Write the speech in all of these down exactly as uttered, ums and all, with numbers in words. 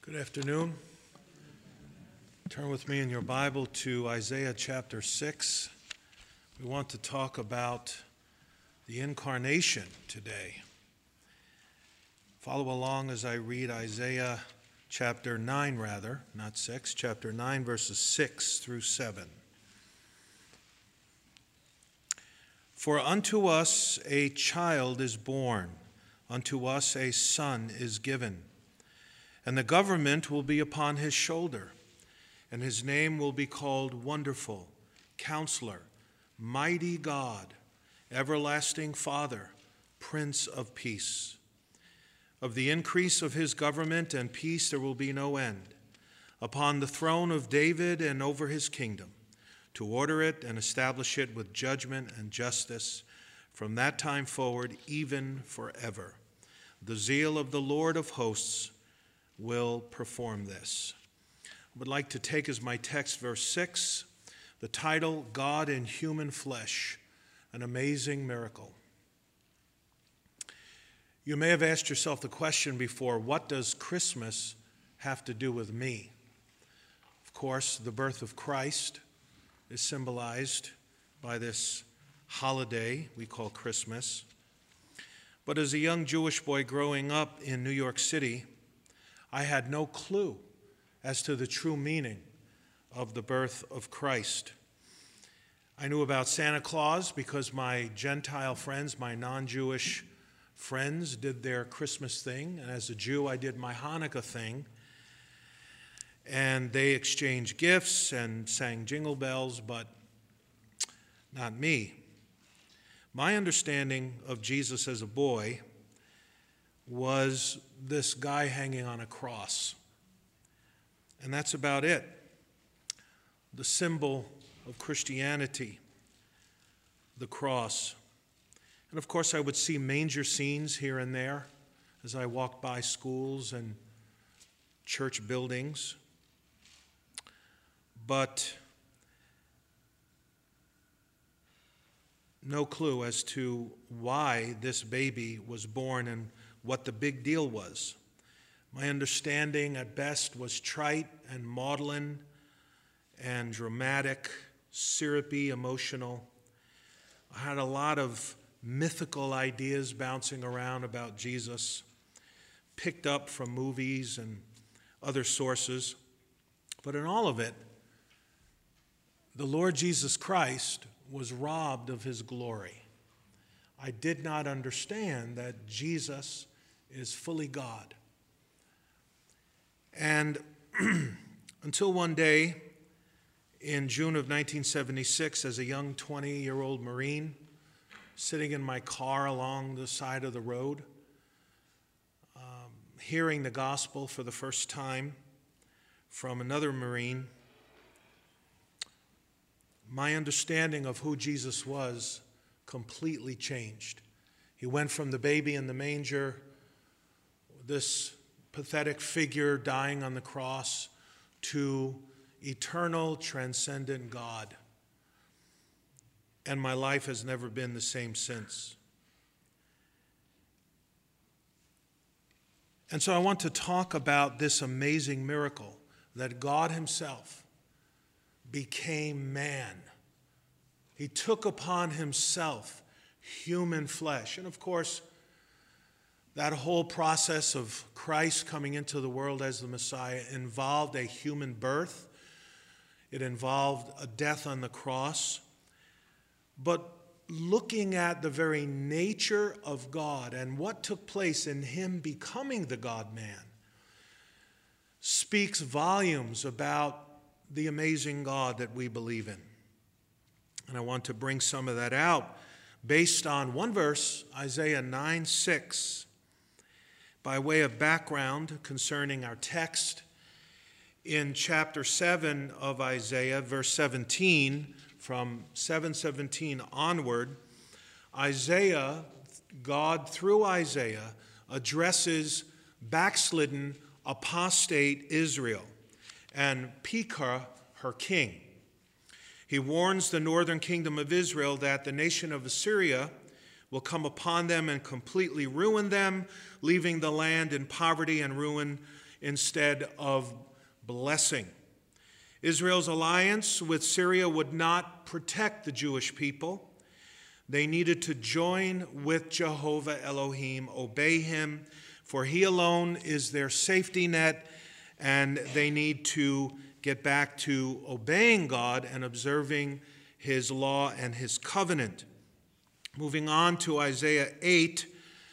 Good afternoon. Turn with me in your Bible to Isaiah chapter six. We want to talk about the incarnation today. Follow along as I read Isaiah chapter nine, rather, not six, chapter nine, verses six through seven. For unto us a child is born, unto us a son is given. And the government will be upon his shoulder, and his name will be called Wonderful, Counselor, Mighty God, Everlasting Father, Prince of Peace. Of the increase of his government and peace there will be no end, upon the throne of David and over his kingdom, to order it and establish it with judgment and justice from that time forward, even forever. The zeal of the Lord of hosts will perform this. I would like to take as my text verse six, the title, God in Human Flesh, an Amazing Miracle. You may have asked yourself the question before, what does Christmas have to do with me? Of course, the birth of Christ is symbolized by this holiday we call Christmas. But as a young Jewish boy growing up in New York City, I had no clue as to the true meaning of the birth of Christ. I knew about Santa Claus because my Gentile friends, my non-Jewish friends, did their Christmas thing, and as a Jew I did my Hanukkah thing, and they exchanged gifts and sang jingle bells, but not me. My understanding of Jesus as a boy was this guy hanging on a cross. And that's about it. The symbol of Christianity, the cross. And of course I would see manger scenes here and there as I walked by schools and church buildings. But no clue as to why this baby was born and what the big deal was. My understanding at best was trite and maudlin and dramatic, syrupy, emotional. I had a lot of mythical ideas bouncing around about Jesus, picked up from movies and other sources. But in all of it, the Lord Jesus Christ was robbed of his glory. I did not understand that Jesus is fully God. And until one day in June of nineteen seventy-six, as a young twenty-year-old Marine, sitting in my car along the side of the road, um, hearing the gospel for the first time from another Marine, my understanding of who Jesus was completely changed. He went from the baby in the manger, this pathetic figure dying on the cross, to eternal, transcendent God. And my life has never been the same since. And so I want to talk about this amazing miracle that God himself became man. He took upon himself human flesh. And of course, that whole process of Christ coming into the world as the Messiah involved a human birth. It involved a death on the cross. But looking at the very nature of God and what took place in him becoming the God-man speaks volumes about the amazing God that we believe in. And I want to bring some of that out based on one verse, Isaiah nine six. By way of background concerning our text, in chapter seven of Isaiah, verse seventeen, from seven seventeen onward, Isaiah, God through Isaiah, addresses backslidden, apostate Israel and Pekah, her king. He warns the northern kingdom of Israel that the nation of Assyria will come upon them and completely ruin them, leaving the land in poverty and ruin instead of blessing. Israel's alliance with Syria would not protect the Jewish people. They needed to join with Jehovah Elohim, obey him, for he alone is their safety net, and they need to get back to obeying God and observing his law and his covenant. Moving on to Isaiah eight,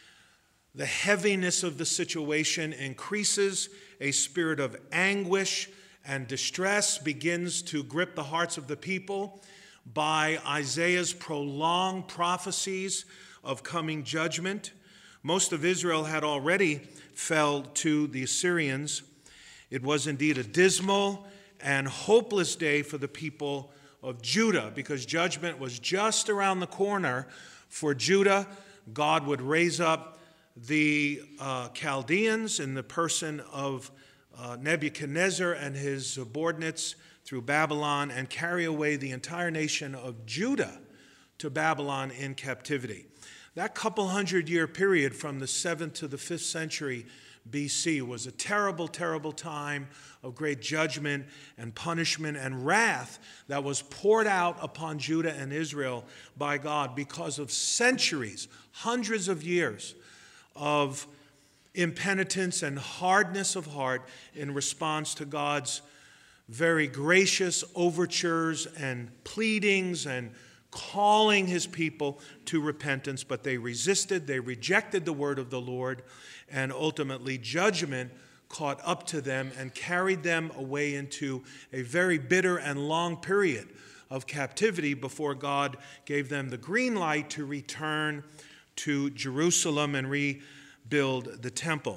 the heaviness of the situation increases. A spirit of anguish and distress begins to grip the hearts of the people by Isaiah's prolonged prophecies of coming judgment. Most of Israel had already fell to the Assyrians. It was indeed a dismal and hopeless day for the people of Judah, because judgment was just around the corner for Judah. God would raise up the uh, Chaldeans in the person of uh, Nebuchadnezzar and his subordinates through Babylon, and carry away the entire nation of Judah to Babylon in captivity. That couple hundred year period from the seventh to the fifth century B C was a terrible, terrible time of great judgment and punishment and wrath that was poured out upon Judah and Israel by God because of centuries, hundreds of years of impenitence and hardness of heart in response to God's very gracious overtures and pleadings and calling his people to repentance. But they resisted, they rejected the word of the Lord, and ultimately judgment caught up to them and carried them away into a very bitter and long period of captivity before God gave them the green light to return to Jerusalem and rebuild the temple.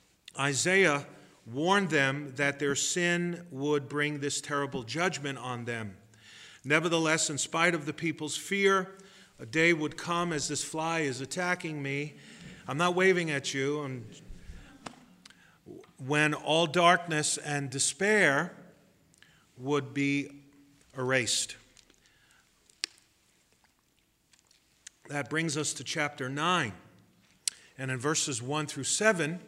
Isaiah warned them that their sin would bring this terrible judgment on them. Nevertheless, in spite of the people's fear, a day would come, as this fly is attacking me. I'm not waving at you. I'm, when all darkness and despair would be erased. That brings us to chapter nine. And in verses one through seven,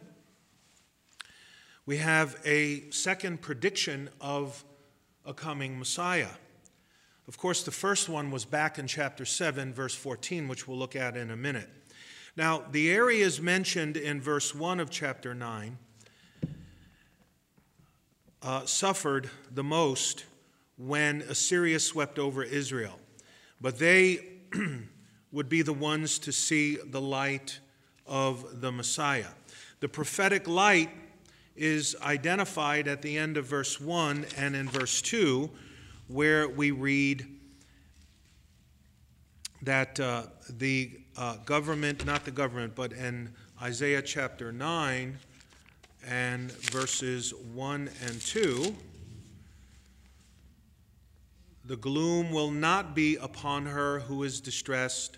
we have a second prediction of a coming Messiah. Of course, the first one was back in chapter seven, verse fourteen, which we'll look at in a minute. Now, the areas mentioned in verse one of chapter nine uh, suffered the most when Assyria swept over Israel. But they would be the ones to see the light of the Messiah. The prophetic light is identified at the end of verse one and in verse two, where we read that uh, the uh, government, not the government, but in Isaiah chapter nine and verses one and two, the gloom will not be upon her who is distressed,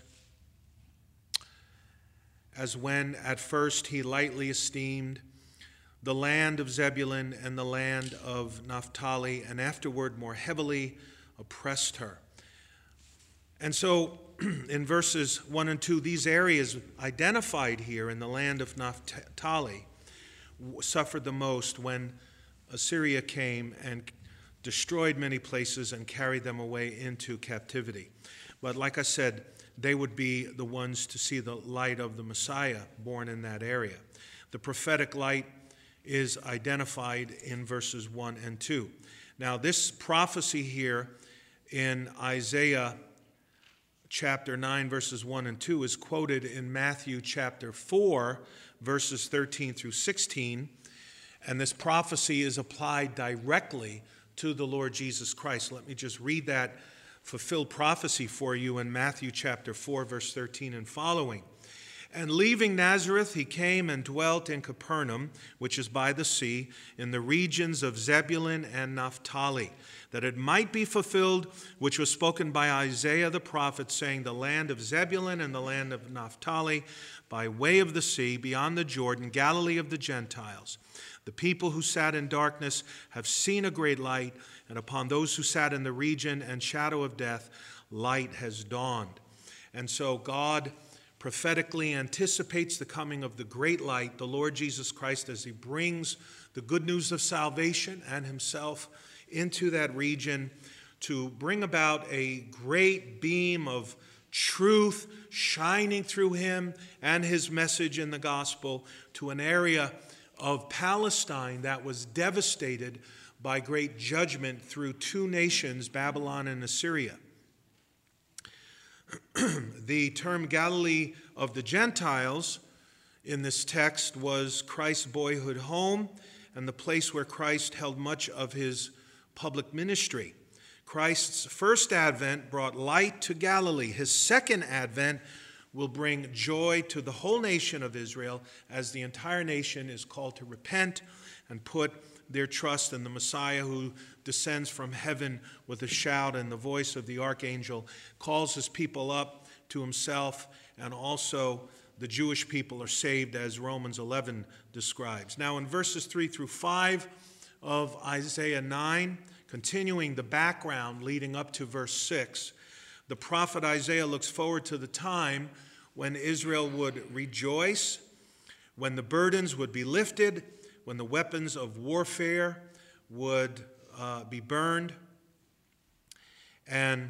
as when at first he lightly esteemed the land of Zebulun and the land of Naphtali, and afterward more heavily oppressed her. And so in verses one and two, these areas identified here in the land of Naphtali suffered the most when Assyria came and destroyed many places and carried them away into captivity. But like I said, they would be the ones to see the light of the Messiah born in that area. The prophetic light is identified in verses one and two. Now, this prophecy here in Isaiah chapter nine, verses one and two, is quoted in Matthew chapter four, verses thirteen through sixteen. And this prophecy is applied directly to the Lord Jesus Christ. Let me just read that fulfilled prophecy for you in Matthew chapter four, verse thirteen and following. And leaving Nazareth, he came and dwelt in Capernaum, which is by the sea, in the regions of Zebulun and Naphtali, that it might be fulfilled, which was spoken by Isaiah the prophet, saying, the land of Zebulun and the land of Naphtali, by way of the sea, beyond the Jordan, Galilee of the Gentiles. The people who sat in darkness have seen a great light, and upon those who sat in the region and shadow of death, light has dawned. And so God prophetically anticipates the coming of the great light, the Lord Jesus Christ, as he brings the good news of salvation and himself into that region to bring about a great beam of truth shining through him and his message in the gospel to an area of Palestine that was devastated by great judgment through two nations, Babylon and Assyria. The term Galilee of the Gentiles in this text was Christ's boyhood home and the place where Christ held much of his public ministry. Christ's first advent brought light to Galilee. His second advent will bring joy to the whole nation of Israel as the entire nation is called to repent and put their trust in the Messiah who descends from heaven with a shout, and the voice of the archangel calls his people up to himself, and also the Jewish people are saved as Romans eleven describes. Now in verses three through five of Isaiah nine, continuing the background leading up to verse six, the prophet Isaiah looks forward to the time when Israel would rejoice, when the burdens would be lifted, when the weapons of warfare would uh, be burned. And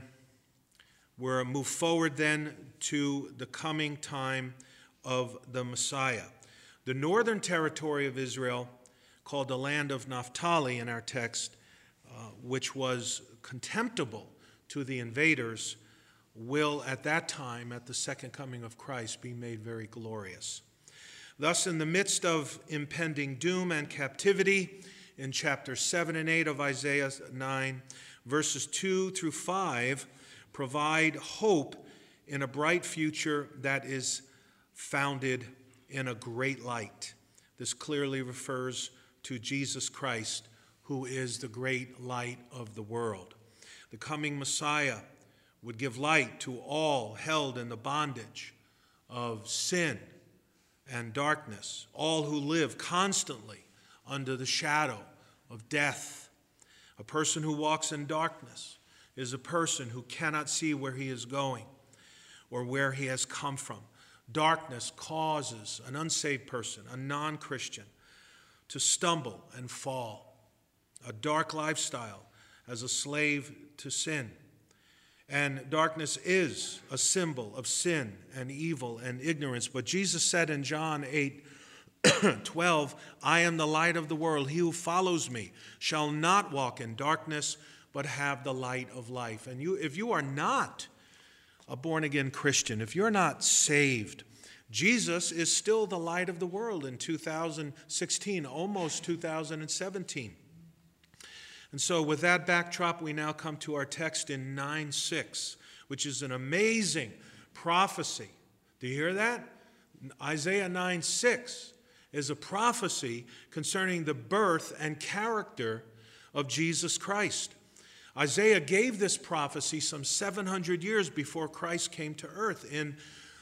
we're moved forward then to the coming time of the Messiah. The northern territory of Israel, called the land of Naphtali in our text, uh, which was contemptible to the invaders, will at that time, at the second coming of Christ, be made very glorious. Thus, in the midst of impending doom and captivity, in chapters seven and eight of Isaiah nine, verses two through five provide hope in a bright future that is founded in a great light. This clearly refers to Jesus Christ, who is the great light of the world. The coming Messiah would give light to all held in the bondage of sin and darkness, all who live constantly under the shadow of death. A person who walks in darkness is a person who cannot see where he is going or where he has come from. Darkness causes an unsaved person, a non-Christian, to stumble and fall. A dark lifestyle as a slave to sin. And darkness is a symbol of sin and evil and ignorance. But Jesus said in John eight twelve, I am the light of the world. He who follows me shall not walk in darkness, but have the light of life. And you, if you are not a born-again Christian, if you're not saved, Jesus is still the light of the world in two thousand sixteen, almost two thousand seventeen. And so with that backdrop, we now come to our text in nine six, which is an amazing prophecy. Do you hear that? Isaiah nine six is a prophecy concerning the birth and character of Jesus Christ. Isaiah gave this prophecy some seven hundred years before Christ came to earth in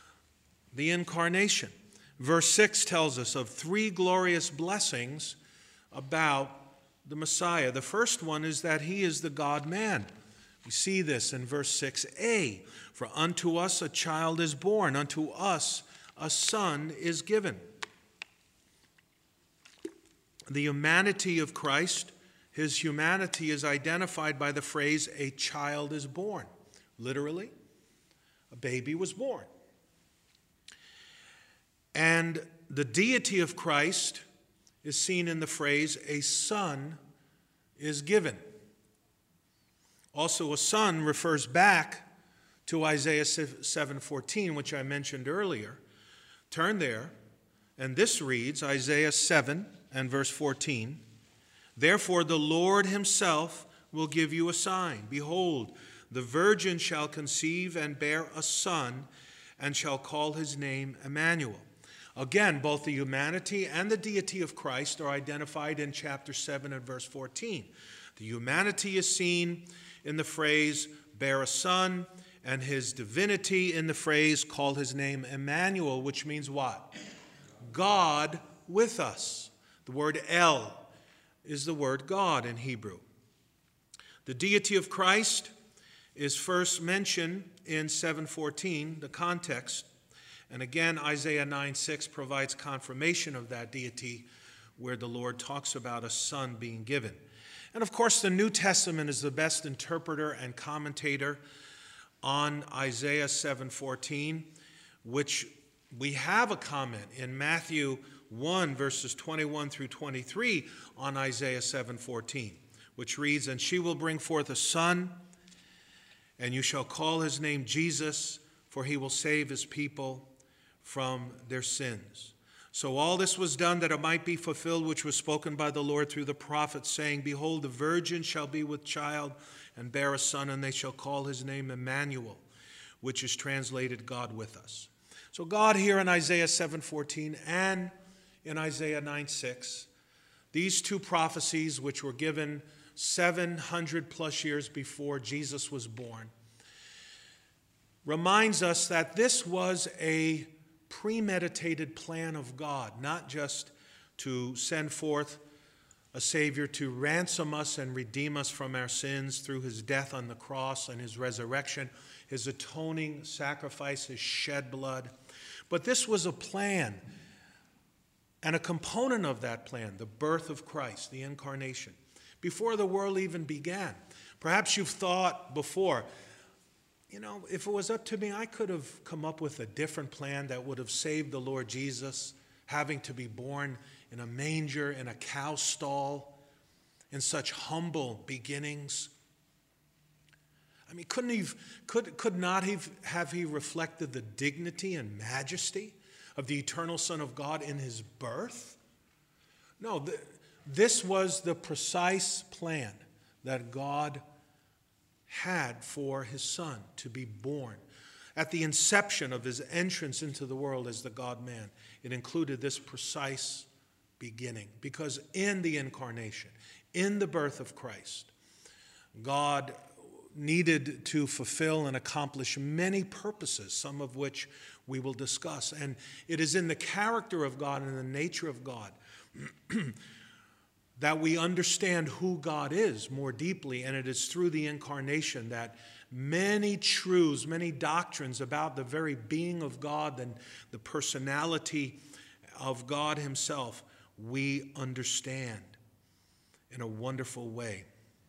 the incarnation. Verse six tells us of three glorious blessings about the Messiah. The first one is that he is the God-man. We see this in verse six a. For unto us a child is born, unto us a son is given. The humanity of Christ, his humanity is identified by the phrase, a child is born. Literally, a baby was born. And the deity of Christ is seen in the phrase, a son is given. Also, a son refers back to Isaiah seven fourteen, which I mentioned earlier. Turn there, and this reads, Isaiah seven and verse fourteen, Therefore the Lord himself will give you a sign. Behold, the virgin shall conceive and bear a son, and shall call his name Emmanuel. Again, both the humanity and the deity of Christ are identified in chapter seven and verse fourteen. The humanity is seen in the phrase, bear a son, and his divinity in the phrase, call his name Emmanuel, which means what? God with us. The word El is the word God in Hebrew. The deity of Christ is first mentioned in seven fourteen, the context, And again, Isaiah nine six provides confirmation of that deity, where the Lord talks about a son being given. And of course, the New Testament is the best interpreter and commentator on Isaiah seven fourteen, which we have a comment in Matthew one, verses twenty-one through twenty-three on Isaiah seven fourteen, which reads, "And she will bring forth a son, and you shall call his name Jesus, for he will save his people from their sins." So all this was done that it might be fulfilled, which was spoken by the Lord through the prophet, saying, "Behold, the virgin shall be with child and bear a son, and they shall call his name Emmanuel," which is translated God with us. So God here in Isaiah seven fourteen and in Isaiah nine six, these two prophecies, which were given seven hundred plus years before Jesus was born, reminds us that this was a premeditated plan of God, not just to send forth a Savior to ransom us and redeem us from our sins through his death on the cross and his resurrection, his atoning sacrifice, his shed blood. But this was a plan and a component of that plan, the birth of Christ, the incarnation, before the world even began. Perhaps you've thought before, you know, if it was up to me, I could have come up with a different plan that would have saved the Lord Jesus having to be born in a manger, in a cow stall, in such humble beginnings. I mean, couldn't he, could, could not he have he reflected the dignity and majesty of the eternal Son of God in his birth? No, the, this was the precise plan that God had for his son to be born. At the inception of his entrance into the world as the God-man, it included this precise beginning. Because in the incarnation, in the birth of Christ, God needed to fulfill and accomplish many purposes, some of which we will discuss. And it is in the character of God and the nature of God that we understand who God is more deeply, and it is through the incarnation that many truths, many doctrines about the very being of God and the personality of God himself, we understand in a wonderful way.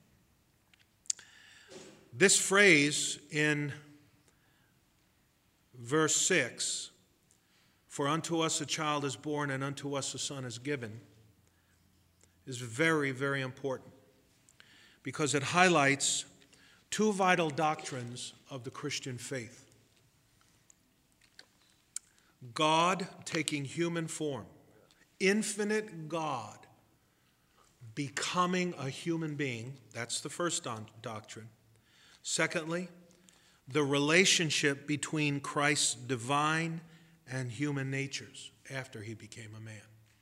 This phrase in verse six, "For unto us a child is born, and unto us a son is given," is very, very important because it highlights two vital doctrines of the Christian faith. God taking human form, infinite God becoming a human being, that's the first doctrine. Secondly, the relationship between Christ's divine and human natures after he became a man.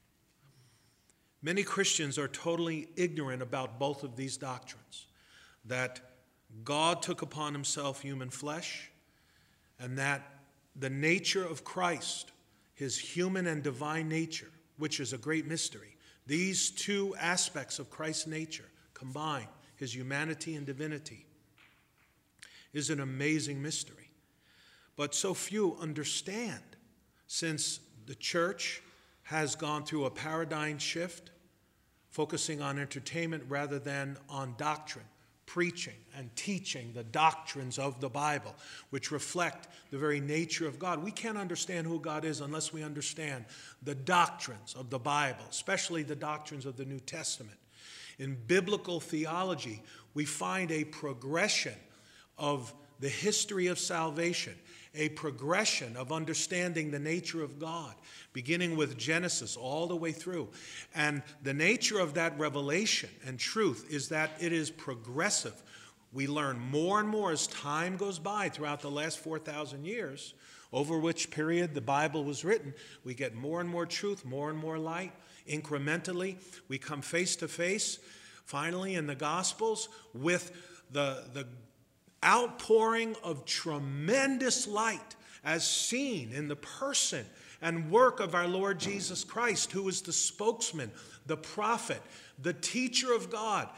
Many Christians are totally ignorant about both of these doctrines, that God took upon himself human flesh, and that the nature of Christ, his human and divine nature, which is a great mystery, these two aspects of Christ's nature combined, his humanity and divinity, is an amazing mystery. But so few understand, since the church has gone through a paradigm shift, focusing on entertainment rather than on doctrine, preaching and teaching the doctrines of the Bible, which reflect the very nature of God. We can't understand who God is unless we understand the doctrines of the Bible, especially the doctrines of the New Testament. In biblical theology, we find a progression of the history of salvation, a progression of understanding the nature of God, beginning with Genesis all the way through. And the nature of that revelation and truth is that it is progressive. We learn more and more as time goes by throughout the last four thousand years, over which period the Bible was written. We get more and more truth, more and more light. Incrementally, we come face to face, finally in the Gospels, with the, the outpouring of tremendous light as seen in the person and work of our Lord Jesus Christ, who is the spokesman, the prophet, the teacher of God,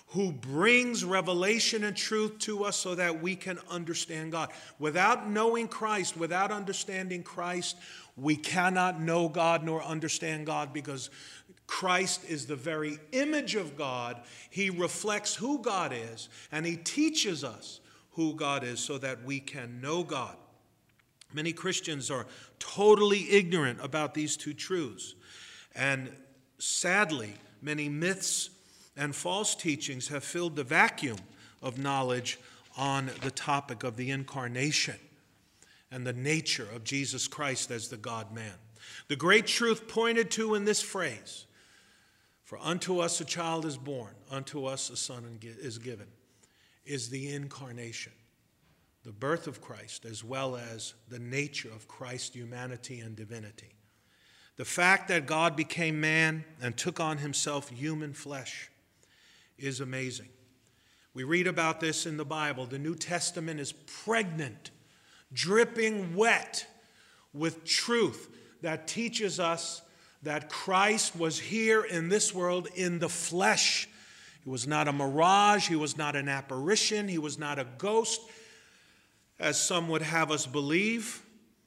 who brings revelation and truth to us so that we can understand God. Without knowing Christ, without understanding Christ, we cannot know God nor understand God, because Christ is the very image of God. He reflects who God is, and he teaches us who God is so that we can know God. Many Christians are totally ignorant about these two truths. And sadly, many myths and false teachings have filled the vacuum of knowledge on the topic of the incarnation and the nature of Jesus Christ as the God-man. The great truth pointed to in this phrase, "For unto us a child is born, unto us a son is given," is the incarnation, the birth of Christ, as well as the nature of Christ's humanity and divinity. The fact that God became man and took on himself human flesh is amazing. We read about this in the Bible. The New Testament is pregnant, dripping wet with truth that teaches us that Christ was here in this world in the flesh. He was not a mirage. He was not an apparition. He was not a ghost, as some would have us believe.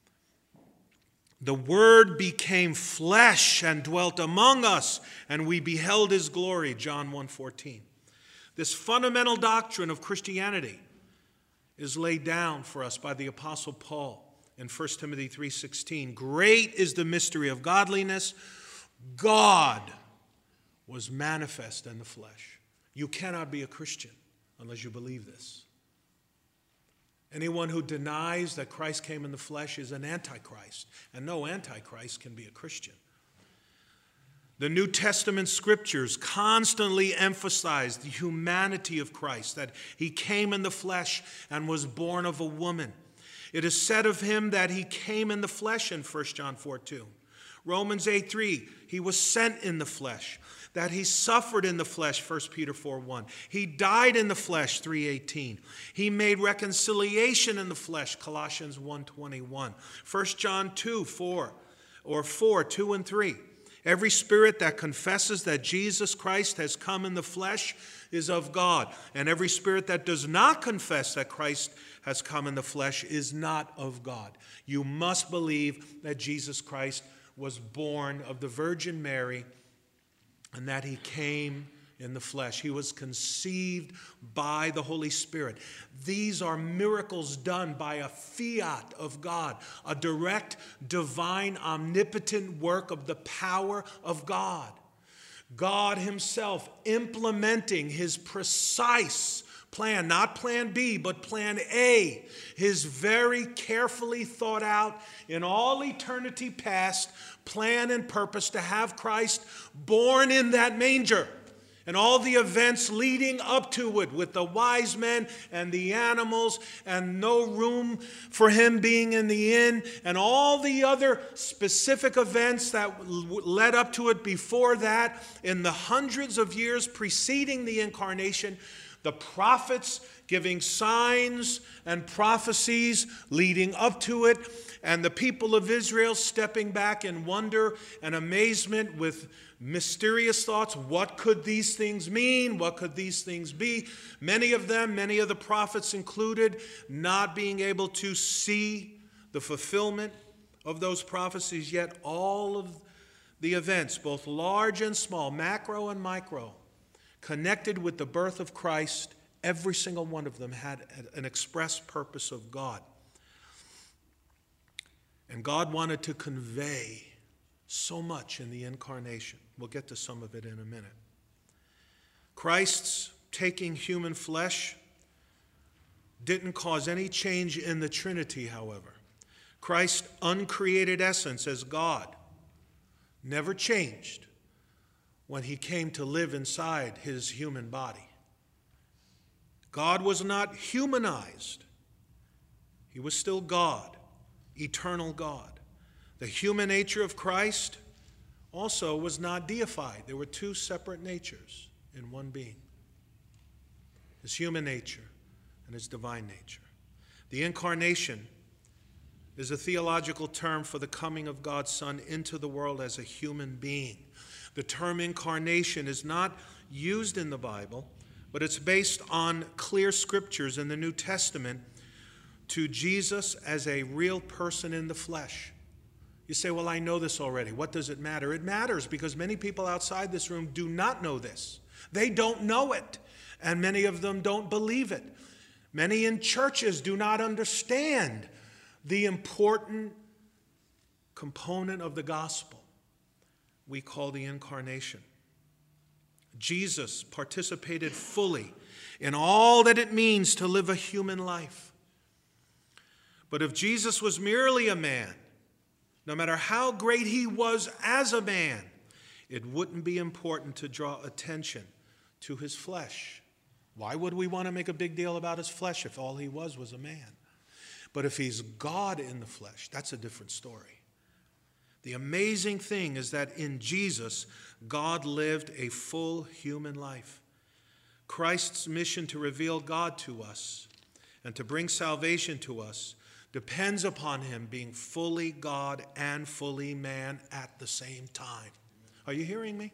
The Word became flesh and dwelt among us, and we beheld his glory, John one fourteen. This fundamental doctrine of Christianity is laid down for us by the Apostle Paul in First Timothy three sixteen. Great is the mystery of godliness. God was manifest in the flesh. You cannot be a Christian unless you believe this. Anyone who denies that Christ came in the flesh is an antichrist, and no antichrist can be a Christian. The New Testament scriptures constantly emphasize the humanity of Christ, that he came in the flesh and was born of a woman. It is said of him that he came in the flesh in First John four two. Romans eight three, he was sent in the flesh. That he suffered in the flesh, First Peter four one. He died in the flesh, three eighteen. He made reconciliation in the flesh, Colossians one twenty-one. First John two four, or four, two and three. Every spirit that confesses that Jesus Christ has come in the flesh is of God. And every spirit that does not confess that Christ has come in the flesh is not of God. You must believe that Jesus Christ was born of the Virgin Mary, and that he came in the flesh. He was conceived by the Holy Spirit. These are miracles done by a fiat of God, a direct, divine, omnipotent work of the power of God. God himself implementing his precise plan, not plan B, but plan A, his very carefully thought out, in all eternity past, plan and purpose to have Christ born in that manger. And all the events leading up to it, with the wise men and the animals and no room for him being in the inn, and all the other specific events that led up to it before that, in the hundreds of years preceding the incarnation, the prophets giving signs and prophecies leading up to it, and the people of Israel stepping back in wonder and amazement with mysterious thoughts. What could these things mean? What could these things be? Many of them, many of the prophets included, not being able to see the fulfillment of those prophecies, yet all of the events, both large and small, macro and micro, connected with the birth of Christ, every single one of them had an express purpose of God. And God wanted to convey so much in the incarnation. We'll get to some of it in a minute. Christ's taking human flesh didn't cause any change in the Trinity, however. Christ's uncreated essence as God never changed when he came to live inside his human body. God was not humanized. He was still God, eternal God. The human nature of Christ also was not deified. There were two separate natures in one being: his human nature and his divine nature. The incarnation is a theological term for the coming of God's Son into the world as a human being. The term incarnation is not used in the Bible, but it's based on clear scriptures in the New Testament to Jesus as a real person in the flesh. You say, well, I know this already. What does it matter? It matters because many people outside this room do not know this. They don't know it, and many of them don't believe it. Many in churches do not understand the important component of the gospel we call the incarnation. Jesus participated fully in all that it means to live a human life. But if Jesus was merely a man, no matter how great he was as a man, it wouldn't be important to draw attention to his flesh. Why would we want to make a big deal about his flesh if all he was was a man? But if he's God in the flesh, that's a different story. The amazing thing is that in Jesus, God lived a full human life. Christ's mission to reveal God to us and to bring salvation to us depends upon him being fully God and fully man at the same time. Are you hearing me?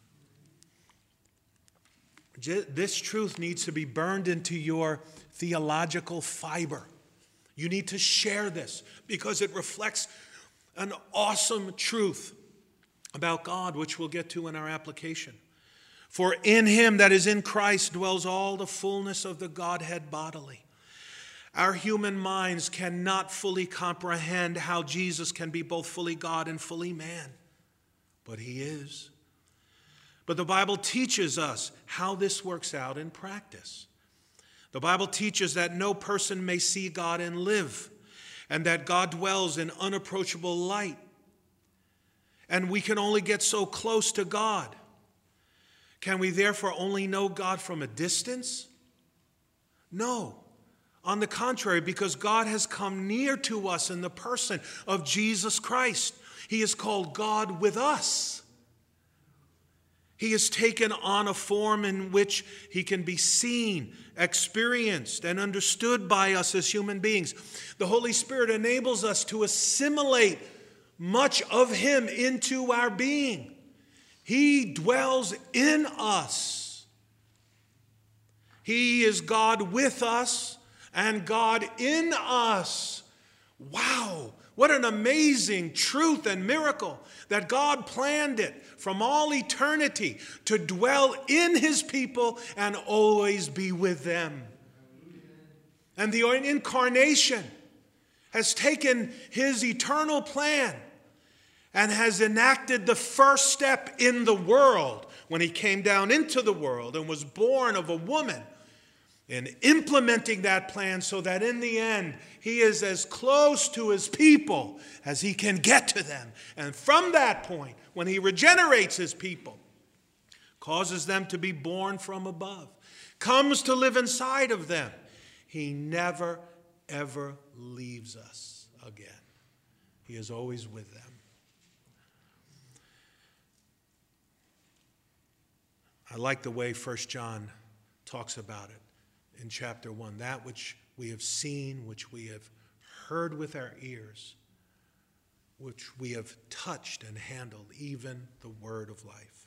This truth needs to be burned into your theological fiber. You need to share this because it reflects an awesome truth about God, which we'll get to in our application. For in him, that is in Christ, dwells all the fullness of the Godhead bodily. Our human minds cannot fully comprehend how Jesus can be both fully God and fully man, but he is. But the Bible teaches us how this works out in practice. The Bible teaches that no person may see God and live, and that God dwells in unapproachable light. And we can only get so close to God. Can we therefore only know God from a distance? No. On the contrary, because God has come near to us in the person of Jesus Christ. He is called God with us. He has taken on a form in which he can be seen, experienced, and understood by us as human beings. The Holy Spirit enables us to assimilate much of him into our being. He dwells in us. He is God with us and God in us. Wow, what an amazing truth and miracle that God planned it from all eternity to dwell in his people and always be with them. And the incarnation has taken his eternal plan and has enacted the first step in the world when he came down into the world and was born of a woman, in implementing that plan so that in the end he is as close to his people as he can get to them. And from that point, when he regenerates his people, causes them to be born from above, comes to live inside of them, he never, ever leaves us again. He is always with them. I like the way First John talks about it in chapter one. That which we have seen, which we have heard with our ears, which we have touched and handled, even the word of life.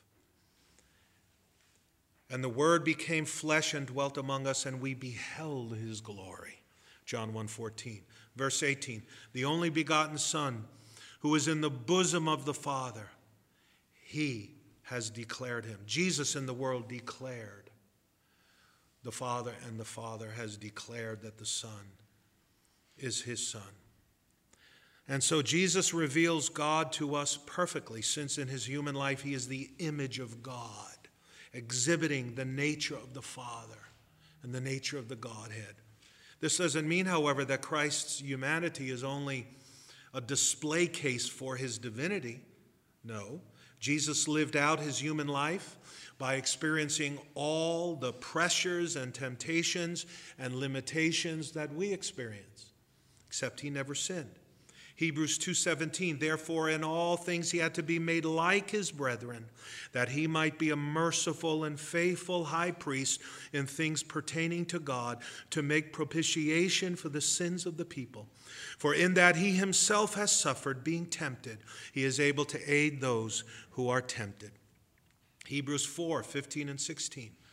And the word became flesh and dwelt among us, and we beheld his glory. John one fourteen. Verse eighteen. The only begotten Son, who is in the bosom of the Father, he has declared him. Jesus in the world declared the Father, and the Father has declared that the Son is his Son. And so Jesus reveals God to us perfectly, since in his human life he is the image of God, exhibiting the nature of the Father and the nature of the Godhead. This doesn't mean, however, that Christ's humanity is only a display case for his divinity. No. Jesus lived out his human life by experiencing all the pressures and temptations and limitations that we experience, except he never sinned. Hebrews two seventeen, therefore in all things he had to be made like his brethren, that he might be a merciful and faithful high priest in things pertaining to God, to make propitiation for the sins of the people. For in that he himself has suffered, being tempted, he is able to aid those who are tempted. Hebrews four fifteen and sixteen.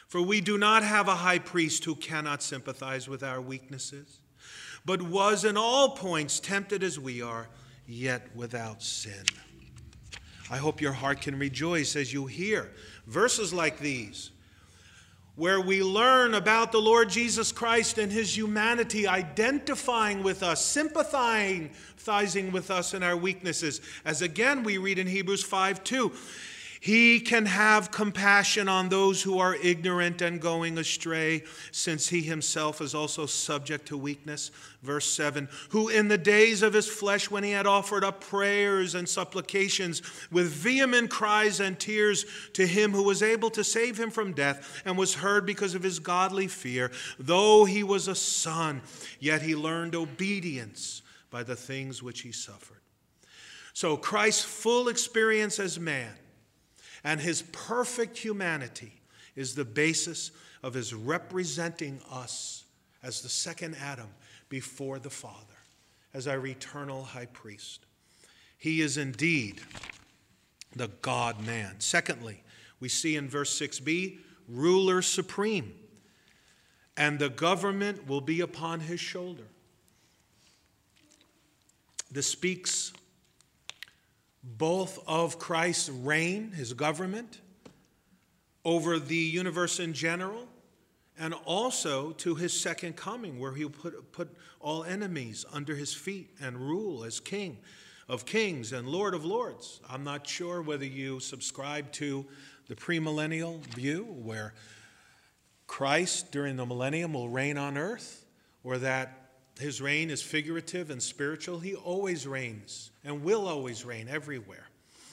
For we do not have a high priest who cannot sympathize with our weaknesses, but was in all points tempted as we are, yet without sin. I hope your heart can rejoice as you hear verses like these, where we learn about the Lord Jesus Christ and his humanity, identifying with us, sympathizing with us in our weaknesses. As again we read in Hebrews five two, he can have compassion on those who are ignorant and going astray, since he himself is also subject to weakness. Verse seven, who in the days of his flesh, when he had offered up prayers and supplications with vehement cries and tears to him who was able to save him from death, and was heard because of his godly fear, though he was a son, yet he learned obedience by the things which he suffered. So Christ's full experience as man and his perfect humanity is the basis of his representing us as the second Adam before the Father, as our eternal high priest. He is indeed the God-man. Secondly, we see in verse six b, ruler supreme, and the government will be upon his shoulder. This speaks both of Christ's reign, his government, over the universe in general, and also to his second coming, where he'll put, put all enemies under his feet and rule as King of kings and Lord of lords. I'm not sure whether you subscribe to the premillennial view, where Christ during the millennium will reign on earth, or that his reign is figurative and spiritual. He always reigns and will always reign everywhere.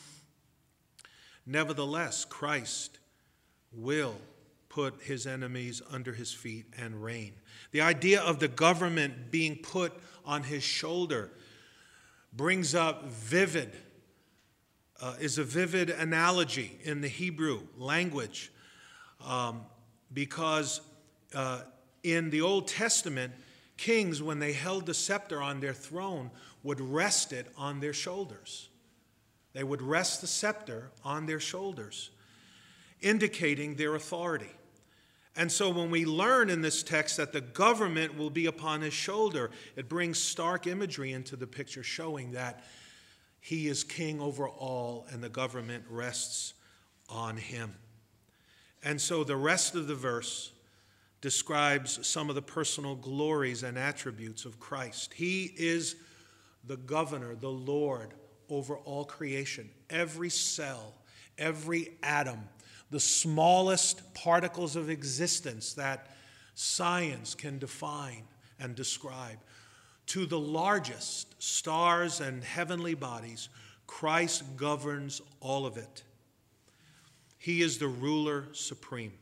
Nevertheless, Christ will put his enemies under his feet and reign. The idea of the government being put on his shoulder brings up vivid, uh, is a vivid analogy in the Hebrew language, um, because uh, in the Old Testament, kings, when they held the scepter on their throne, would rest it on their shoulders. They would rest the scepter on their shoulders, indicating their authority. And so when we learn in this text that the government will be upon his shoulder, it brings stark imagery into the picture, showing that he is king over all and the government rests on him. And so the rest of the verse describes some of the personal glories and attributes of Christ. He is the governor, the Lord over all creation. Every cell, every atom, the smallest particles of existence that science can define and describe, to the largest stars and heavenly bodies, Christ governs all of it. He is the ruler supreme.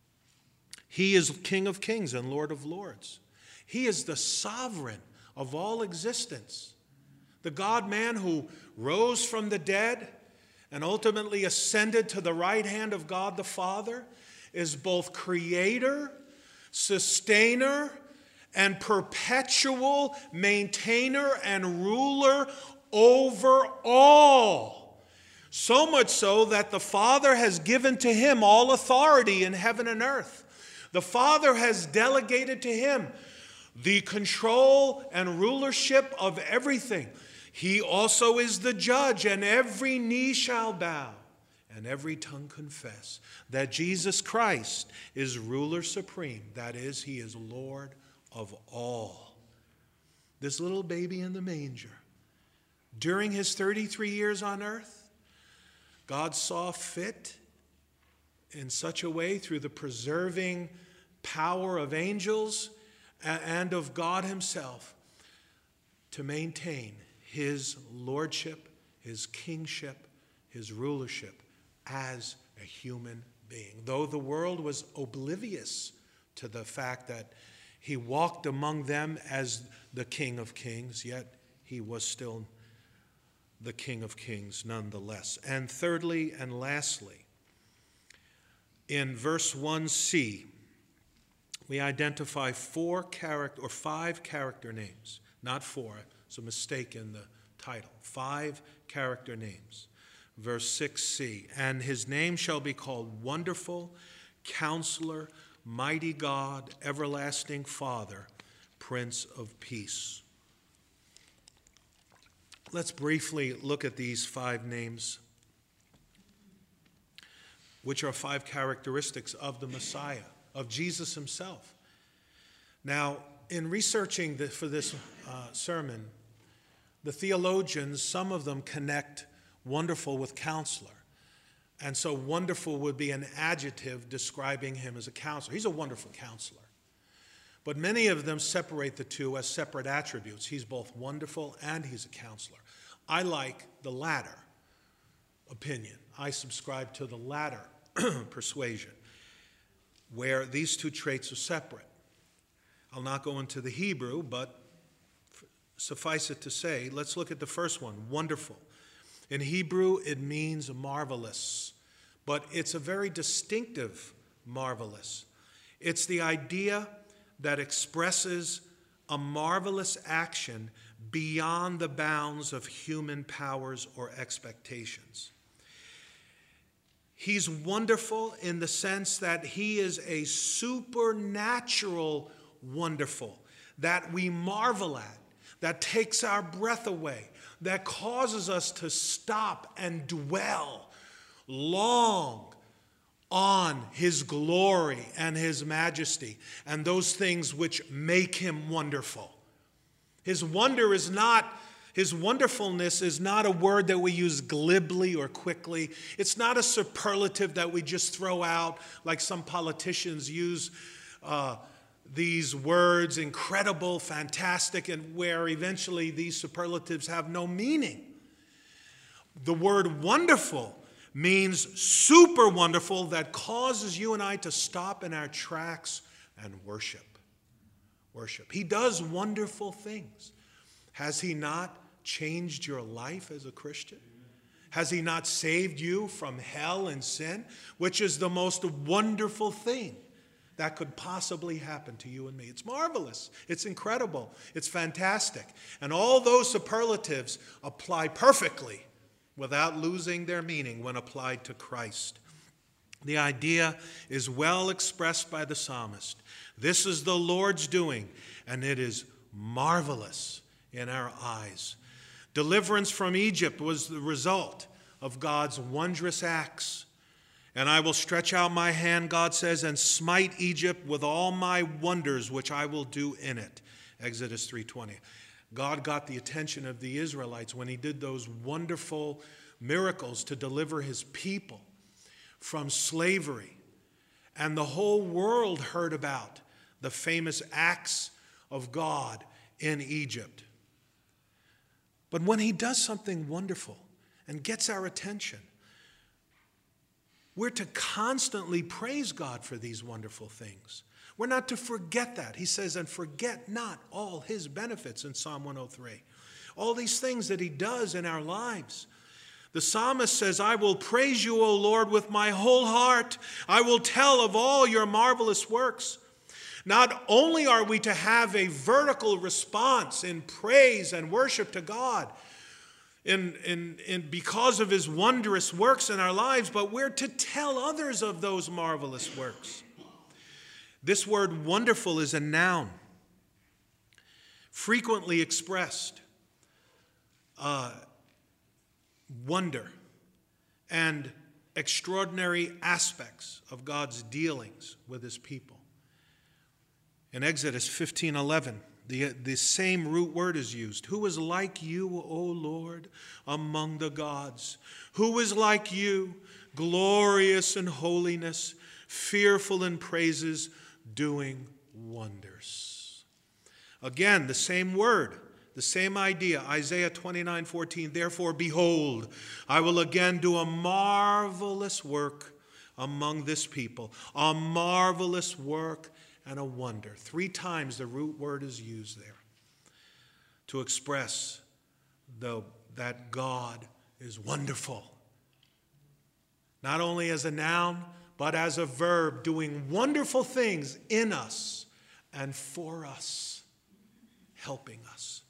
He is King of kings and Lord of lords. He is the sovereign of all existence. The God-man who rose from the dead and ultimately ascended to the right hand of God the Father is both creator, sustainer, and perpetual maintainer and ruler over all. So much so that the Father has given to him all authority in heaven and earth. The Father has delegated to him the control and rulership of everything. He also is the judge, and every knee shall bow and every tongue confess that Jesus Christ is ruler supreme. That is, he is Lord of all. This little baby in the manger, during his thirty-three years on earth, God saw fit in such a way, through the preserving power of angels and of God himself, to maintain his lordship, his kingship, his rulership as a human being. Though the world was oblivious to the fact that he walked among them as the King of kings, yet he was still the King of kings nonetheless. And thirdly and lastly, in verse one c, we identify four character or five character names, not four. It's a mistake in the title. Five character names. Verse six c, and his name shall be called Wonderful, Counselor, Mighty God, Everlasting Father, Prince of Peace. Let's briefly look at these five names, which are five characteristics of the Messiah, of Jesus himself. Now, in researching the, for this uh, sermon, the theologians, some of them connect wonderful with counselor. And so wonderful would be an adjective describing him as a counselor. He's a wonderful counselor. But many of them separate the two as separate attributes. He's both wonderful and he's a counselor. I like the latter opinion. I subscribe to the latter persuasion, where these two traits are separate. I'll not go into the Hebrew, but suffice it to say, let's look at the first one, wonderful. In Hebrew, it means marvelous, but it's a very distinctive marvelous. It's the idea that expresses a marvelous action beyond the bounds of human powers or expectations. He's wonderful in the sense that he is a supernatural wonderful that we marvel at, that takes our breath away, that causes us to stop and dwell long on his glory and his majesty and those things which make him wonderful. His wonder is not, his wonderfulness is not a word that we use glibly or quickly. It's not a superlative that we just throw out like some politicians use uh, these words, incredible, fantastic, and where eventually these superlatives have no meaning. The word wonderful means super wonderful that causes you and I to stop in our tracks and worship. Worship. He does wonderful things. Has he not changed your life as a Christian? Has he not saved you from hell and sin, which is the most wonderful thing that could possibly happen to you and me? It's marvelous. It's incredible. It's fantastic. And all those superlatives apply perfectly without losing their meaning when applied to Christ. The idea is well expressed by the psalmist. This is the Lord's doing, and it is marvelous in our eyes. Deliverance from Egypt was the result of God's wondrous acts. And I will stretch out my hand, God says, and smite Egypt with all my wonders, which I will do in it. Exodus three twenty. God got the attention of the Israelites when he did those wonderful miracles to deliver his people from slavery. And the whole world heard about the famous acts of God in Egypt. But when he does something wonderful and gets our attention, we're to constantly praise God for these wonderful things. We're not to forget that. He says, and forget not all his benefits in Psalm one oh three. All these things that he does in our lives. The psalmist says, I will praise you, O Lord, with my whole heart. I will tell of all your marvelous works. Not only are we to have a vertical response in praise and worship to God in, in, in, because of his wondrous works in our lives, but we're to tell others of those marvelous works. This word wonderful is a noun, frequently expressed uh, wonder and extraordinary aspects of God's dealings with his people. In Exodus fifteen eleven, the, the same root word is used. Who is like you, O Lord, among the gods? Who is like you, glorious in holiness, fearful in praises, doing wonders? Again, the same word, the same idea. Isaiah twenty-nine fourteen, therefore, behold, I will again do a marvelous work among this people, a marvelous work and a wonder. Three times the root word is used there to express the, that God is wonderful. Not only as a noun, but as a verb, doing wonderful things in us and for us, helping us.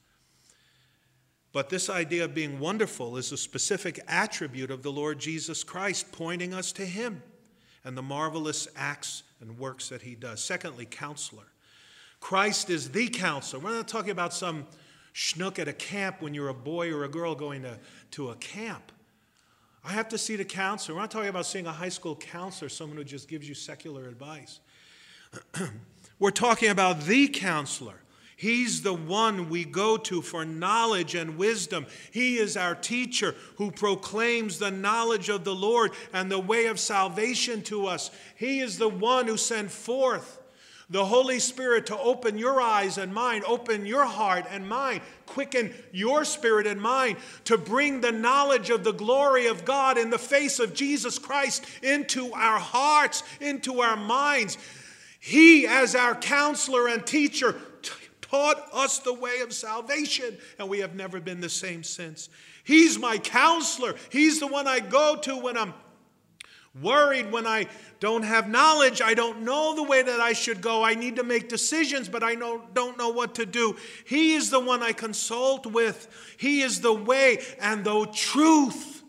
But this idea of being wonderful is a specific attribute of the Lord Jesus Christ, pointing us to him and the marvelous acts and works that he does. Secondly, counselor. Christ is the counselor. We're not talking about some schnook at a camp when you're a boy or a girl going to, to a camp. I have to see the counselor. We're not talking about seeing a high school counselor, someone who just gives you secular advice. We're talking about the counselor. He's the one we go to for knowledge and wisdom. He is our teacher who proclaims the knowledge of the Lord and the way of salvation to us. He is the one who sent forth the Holy Spirit to open your eyes and mine, open your heart and mind, quicken your spirit and mind, to bring the knowledge of the glory of God in the face of Jesus Christ into our hearts, into our minds. He, as our counselor and teacher, taught us the way of salvation, and we have never been the same since. He's my counselor. He's the one I go to when I'm worried, when I don't have knowledge. I don't know the way that I should go. I need to make decisions, but I know, don't know what to do. He is the one I consult with. He is the way and the truth.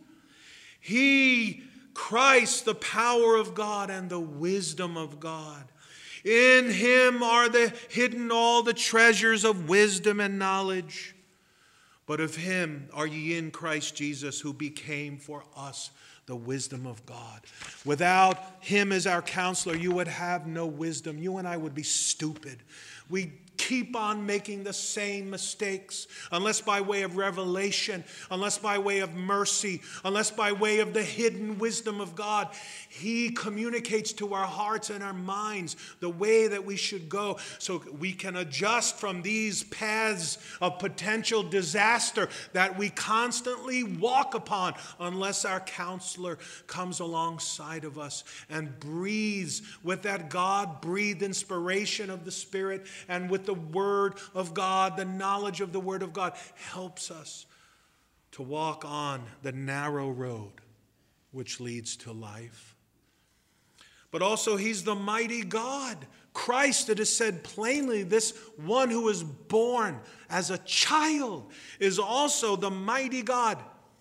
He, Christ, the power of God and the wisdom of God. In him are the hidden all the treasures of wisdom and knowledge. But of him are ye in Christ Jesus, who became for us the wisdom of God. Without him as our counselor, you would have no wisdom. You and I would be stupid. We keep on making the same mistakes, unless by way of revelation, unless by way of mercy, unless by way of the hidden wisdom of God. He communicates to our hearts and our minds the way that we should go, so we can adjust from these paths of potential disaster that we constantly walk upon, unless our counselor comes alongside of us and breathes with that God-breathed inspiration of the Spirit, and with the Word of God, the knowledge of the Word of God, helps us to walk on the narrow road which leads to life. But also, he's the mighty God. Christ, it is said plainly, this one who is born as a child is also the mighty God.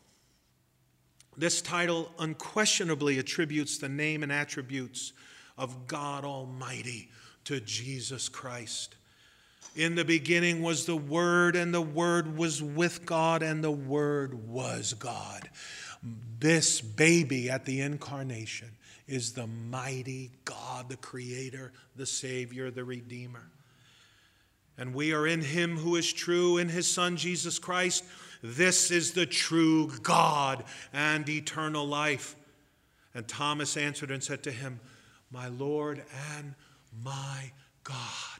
This title unquestionably attributes the name and attributes of God Almighty to Jesus Christ. In the beginning was the Word, and the Word was with God, and the Word was God. This baby at the incarnation is the mighty God, the Creator, the Savior, the Redeemer. And we are in him who is true, in his Son Jesus Christ. This is the true God and eternal life. And Thomas answered and said to him, my Lord and my God.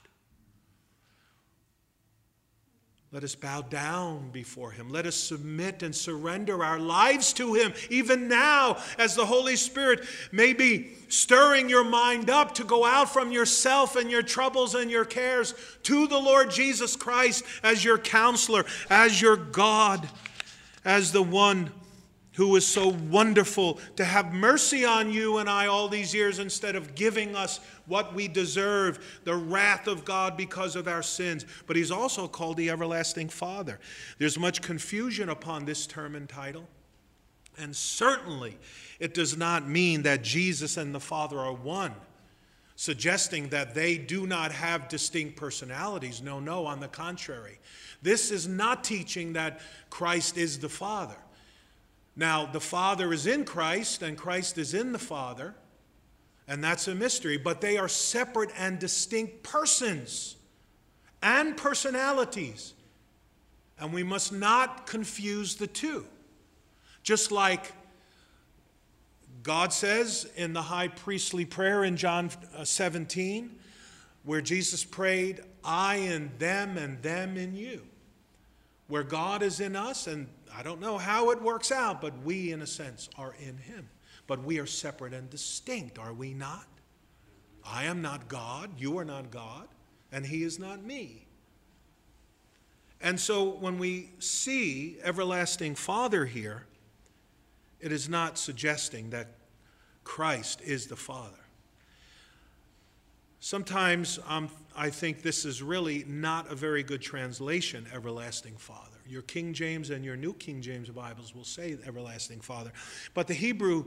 Let us bow down before him. Let us submit and surrender our lives to him, even now, as the Holy Spirit may be stirring your mind up to go out from yourself and your troubles and your cares to the Lord Jesus Christ as your counselor, as your God, as the one who is so wonderful to have mercy on you and I all these years, instead of giving us what we deserve, the wrath of God because of our sins. But he's also called the Everlasting Father. There's much confusion upon this term and title. And certainly it does not mean that Jesus and the Father are one, suggesting that they do not have distinct personalities. No, no, on the contrary. This is not teaching that Christ is the Father. Now, the Father is in Christ, and Christ is in the Father, and that's a mystery, but they are separate and distinct persons and personalities, and we must not confuse the two. Just like God says in the high priestly prayer in John seventeen, where Jesus prayed, I in them and them in you, where God is in us, and I don't know how it works out, but we, in a sense, are in him. But we are separate and distinct, are we not? I am not God, you are not God, and he is not me. And so when we see Everlasting Father here, it is not suggesting that Christ is the Father. Sometimes um, I think this is really not a very good translation, Everlasting Father. Your King James and your New King James Bibles will say Everlasting Father. But the Hebrew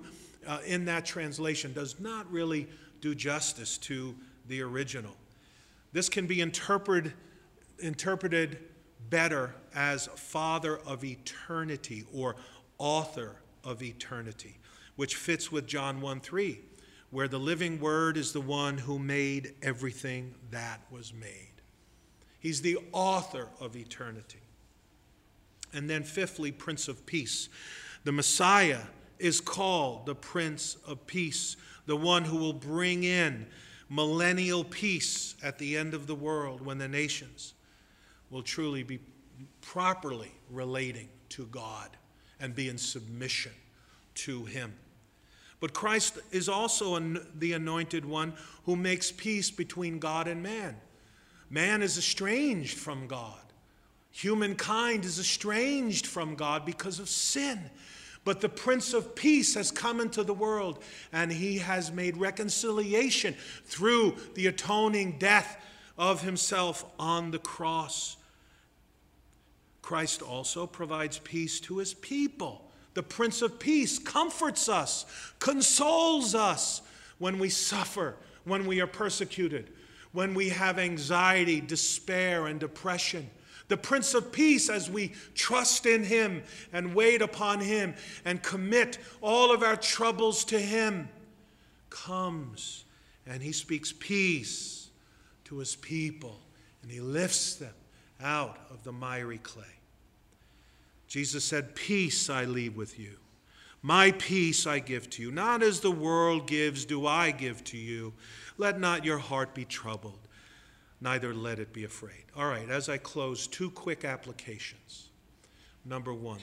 uh, in that translation does not really do justice to the original. This can be interpreted, interpreted better as Father of eternity or author of eternity, which fits with John one three, where the living Word is the one who made everything that was made. He's the author of eternity. And then fifthly, Prince of Peace. The Messiah is called the Prince of Peace, the one who will bring in millennial peace at the end of the world when the nations will truly be properly relating to God and be in submission to Him. But Christ is also the anointed one who makes peace between God and man. Man is estranged from God. Humankind is estranged from God because of sin. But the Prince of Peace has come into the world, and He has made reconciliation through the atoning death of Himself on the cross. Christ also provides peace to His people. The Prince of Peace comforts us, consoles us when we suffer, when we are persecuted, when we have anxiety, despair, and depression. The Prince of Peace, as we trust in Him and wait upon Him and commit all of our troubles to Him, comes and He speaks peace to His people, and He lifts them out of the miry clay. Jesus said, "Peace I leave with you. My peace I give to you. Not as the world gives do I give to you. Let not your heart be troubled, neither let it be afraid." All right, as I close, two quick applications. Number one,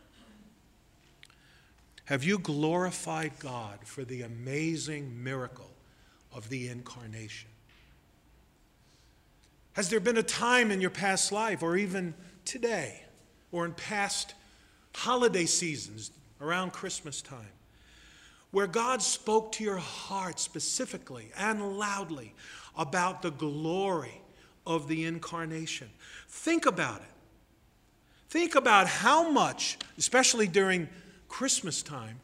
have you glorified God for the amazing miracle of the incarnation? Has there been a time in your past life, or even today, or in past holiday seasons around Christmas time, where God spoke to your heart specifically and loudly about the glory of the incarnation? Think about it. Think about how much, especially during Christmas time,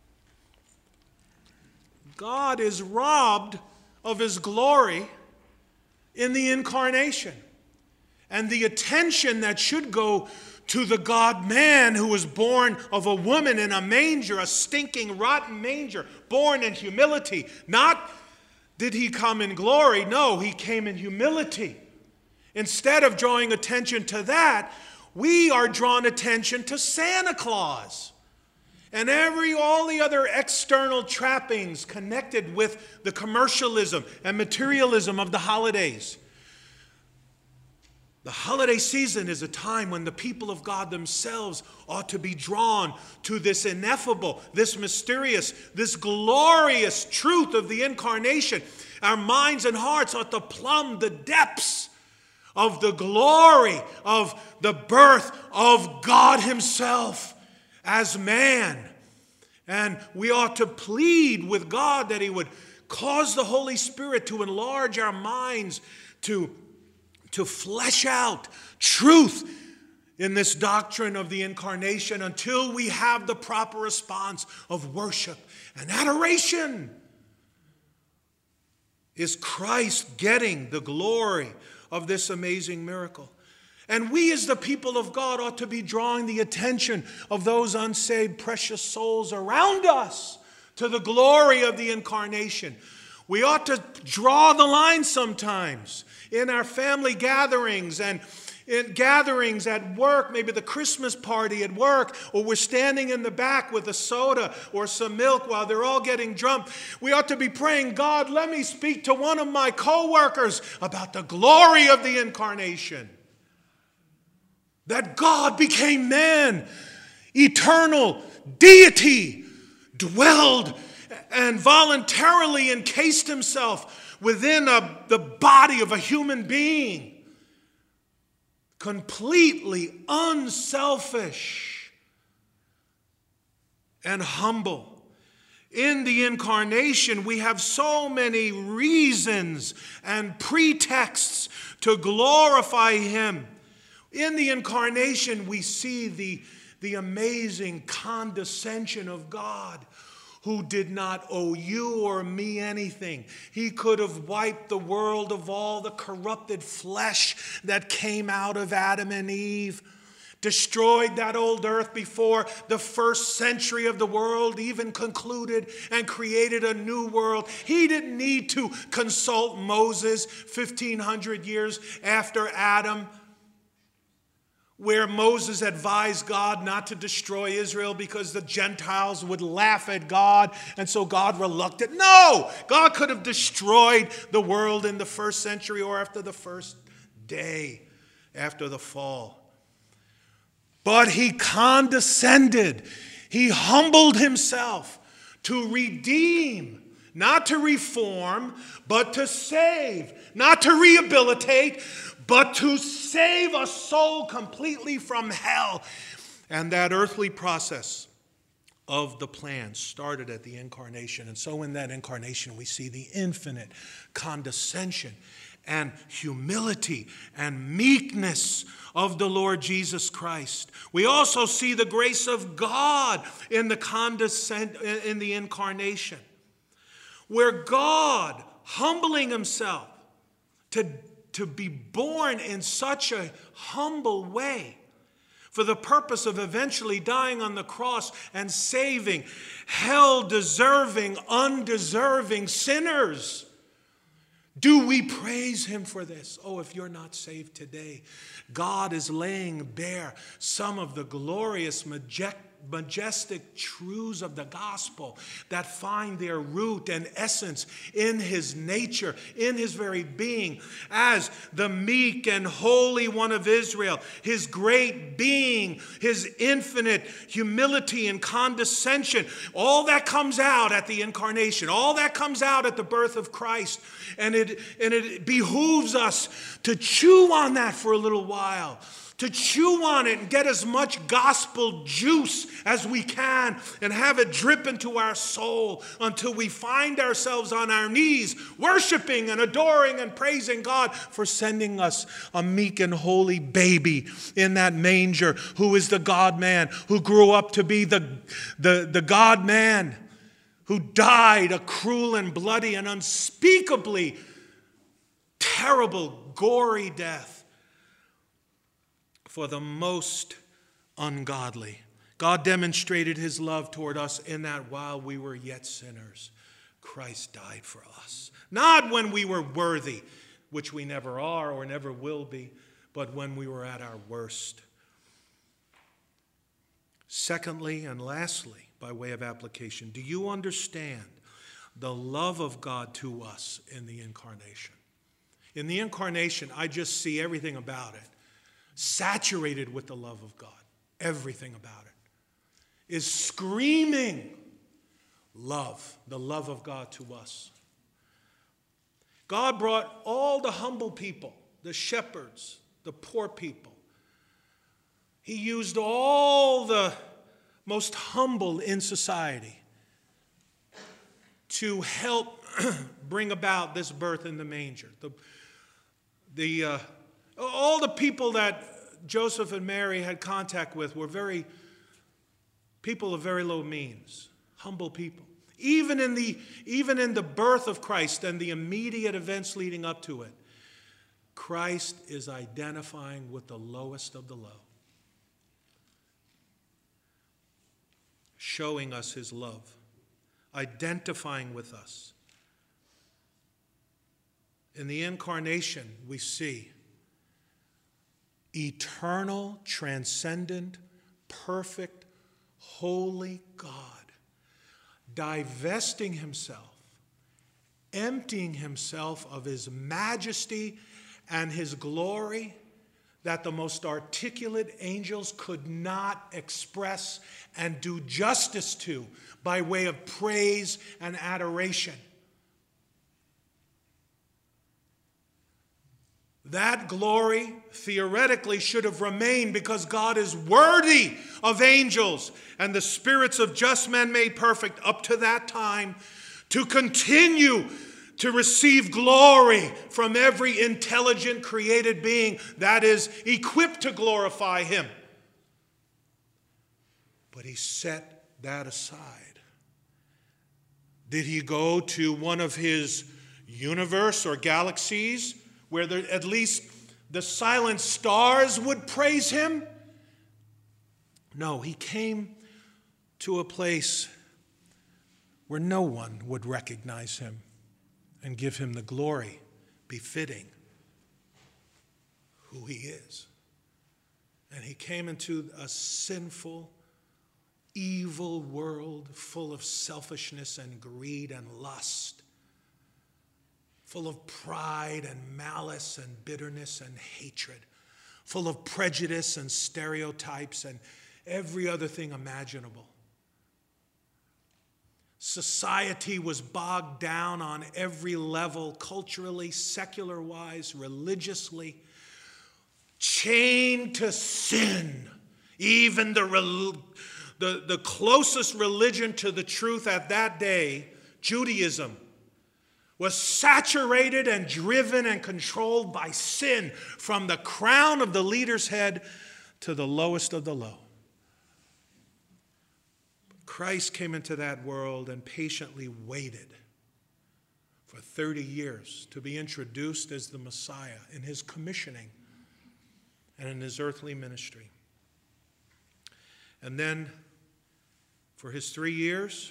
God is robbed of His glory in the incarnation. And the attention that should go to the God-man who was born of a woman in a manger, a stinking, rotten manger, born in humility. Not did He come in glory. No, He came in humility. Instead of drawing attention to that, we are drawn attention to Santa Claus and every all the other external trappings connected with the commercialism and materialism of the holidays. The holiday season is a time when the people of God themselves ought to be drawn to this ineffable, this mysterious, this glorious truth of the incarnation. Our minds and hearts ought to plumb the depths of the glory of the birth of God Himself as man. And we ought to plead with God that He would cause the Holy Spirit to enlarge our minds to to flesh out truth in this doctrine of the incarnation until we have the proper response of worship and adoration. Is Christ getting the glory of this amazing miracle? And we as the people of God ought to be drawing the attention of those unsaved precious souls around us to the glory of the incarnation. We ought to draw the line sometimes in our family gatherings and in gatherings at work, maybe the Christmas party at work, or we're standing in the back with a soda or some milk while they're all getting drunk. We ought to be praying, God, let me speak to one of my co-workers about the glory of the incarnation. That God became man, eternal deity, dwelled and voluntarily encased Himself within a, the body of a human being. Completely unselfish and humble. In the incarnation, we have so many reasons and pretexts to glorify Him. In the incarnation, we see the, the amazing condescension of God, who did not owe you or me anything. He could have wiped the world of all the corrupted flesh that came out of Adam and Eve, destroyed that old earth before the first century of the world even concluded, and created a new world. He didn't need to consult Moses fifteen hundred years after Adam, where Moses advised God not to destroy Israel because the Gentiles would laugh at God, and so God reluctant. No! God could have destroyed the world in the first century or after the first day after the fall. But he condescended. He humbled himself to redeem, not to reform, but to save, not to rehabilitate, but to save a soul completely from hell. And that earthly process of the plan started at the incarnation. And so in that incarnation, we see the infinite condescension and humility and meekness of the Lord Jesus Christ. We also see the grace of God in the condescend in the incarnation, where God, humbling himself to to be born in such a humble way for the purpose of eventually dying on the cross and saving hell-deserving, undeserving sinners. Do we praise him for this? Oh, if you're not saved today, God is laying bare some of the glorious, majestic, majestic truths of the gospel that find their root and essence in his nature, in his very being, as the meek and holy one of Israel, his great being, his infinite humility and condescension. All that comes out at the incarnation, all that comes out at the birth of Christ, and it, and it behooves us to chew on that for a little while, to chew on it and get as much gospel juice as we can and have it drip into our soul until we find ourselves on our knees worshiping and adoring and praising God for sending us a meek and holy baby in that manger, who is the God-man, who grew up to be the, the, the God-man, who died a cruel and bloody and unspeakably terrible, gory death for the most ungodly. God demonstrated his love toward us in that while we were yet sinners, Christ died for us. Not when we were worthy, which we never are or never will be, but when we were at our worst. Secondly and lastly, by way of application, do you understand the love of God to us in the incarnation? In the incarnation, I just see everything about it saturated with the love of God. Everything about it is screaming love, the love of God to us. God brought all the humble people, the shepherds, the poor people. He used all the most humble in society to help bring about this birth in the manger. The, the uh, all the people that Joseph and Mary had contact with were very people of very low means, humble people. Even in the even in the birth of Christ and the immediate events leading up to it, Christ is identifying with the lowest of the low, showing us his love, identifying with us. In the incarnation, we see eternal, transcendent, perfect, holy God divesting himself, emptying himself of his majesty and his glory that the most articulate angels could not express and do justice to by way of praise and adoration. That glory theoretically should have remained because God is worthy of angels and the spirits of just men made perfect up to that time to continue to receive glory from every intelligent created being that is equipped to glorify him. But he set that aside Did he go to one of his universe or galaxies where there, at least the silent stars would praise him? No, he came to a place where no one would recognize him and give him the glory befitting who he is. And he came into a sinful, evil world full of selfishness and greed and lust, full of pride and malice and bitterness and hatred, full of prejudice and stereotypes and every other thing imaginable. Society was bogged down on every level, culturally, secular-wise, religiously, chained to sin. Even the, the, the closest religion to the truth at that day, Judaism, was saturated and driven and controlled by sin from the crown of the leader's head to the lowest of the low. Christ came into that world and patiently waited for thirty years to be introduced as the Messiah in his commissioning and in his earthly ministry. And then for his three years,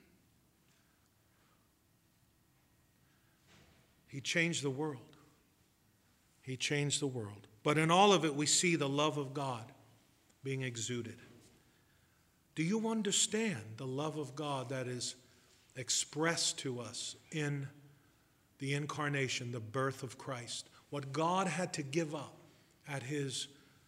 he changed the world. He changed the world. But in all of it, we see the love of God being exuded. Do you understand the love of God that is expressed to us in the incarnation, the birth of Christ? What God had to give up at his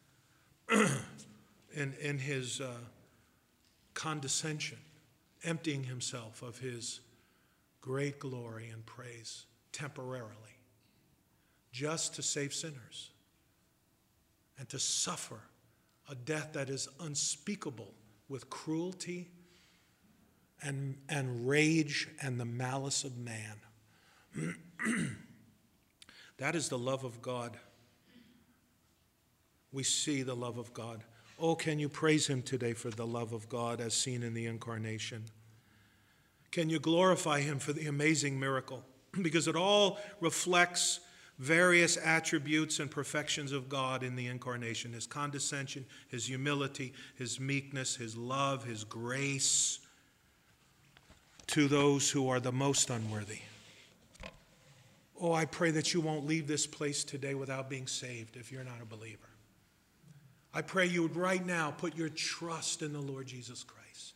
in, in his uh, condescension, emptying himself of his great glory and praise temporarily, just to save sinners and to suffer a death that is unspeakable with cruelty and, and rage and the malice of man. That is the love of God. We see the love of God. Oh, can you praise him today for the love of God as seen in the incarnation? Can you glorify him for the amazing miracle? Because it all reflects various attributes and perfections of God in the incarnation. His condescension, his humility, his meekness, his love, his grace to those who are the most unworthy. Oh, I pray that you won't leave this place today without being saved if you're not a believer. I pray you would right now put your trust in the Lord Jesus Christ.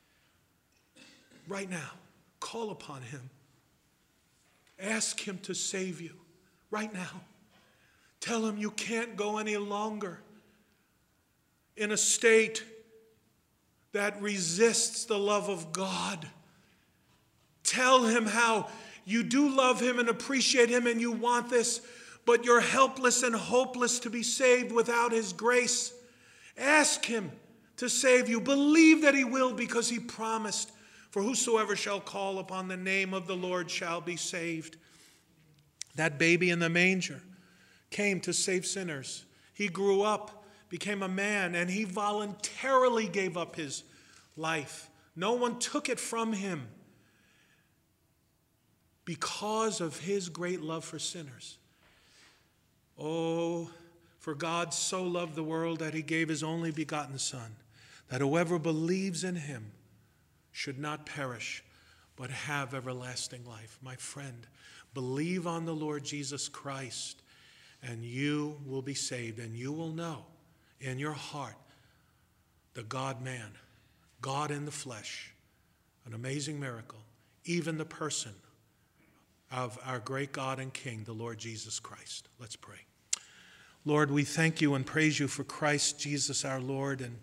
Right now, call upon him. Ask him to save you. Right now. Tell him you can't go any longer in a state that resists the love of God. Tell him how you do love him and appreciate him and you want this, but you're helpless and hopeless to be saved without his grace. Ask him to save you. Believe that he will, because he promised, for whosoever shall call upon the name of the Lord shall be saved. That baby in the manger came to save sinners. He grew up, became a man, and he voluntarily gave up his life. No one took it from him because of his great love for sinners. Oh, for God so loved the world that he gave his only begotten Son, that whoever believes in him should not perish, but have everlasting life. My friend, believe on the Lord Jesus Christ, and you will be saved, and you will know in your heart the God-man, God in the flesh, an amazing miracle, even the person of our great God and King, the Lord Jesus Christ. Let's pray. Lord, we thank you and praise you for Christ Jesus our Lord. And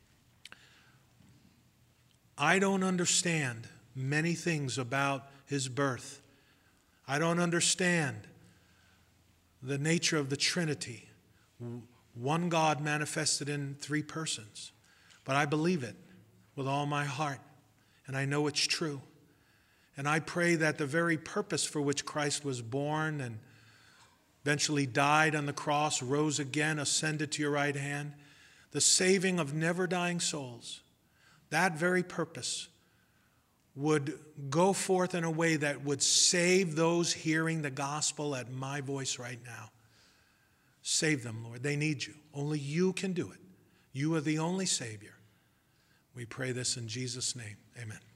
I don't understand many things about his birth. I don't understand the nature of the Trinity, one God manifested in three persons. But I believe it with all my heart, and I know it's true. And I pray that the very purpose for which Christ was born and eventually died on the cross, rose again, ascended to your right hand, the saving of never-dying souls, that very purpose would go forth in a way that would save those hearing the gospel at my voice right now. Save them, Lord. They need you. Only you can do it. You are the only Savior. We pray this in Jesus' name. Amen.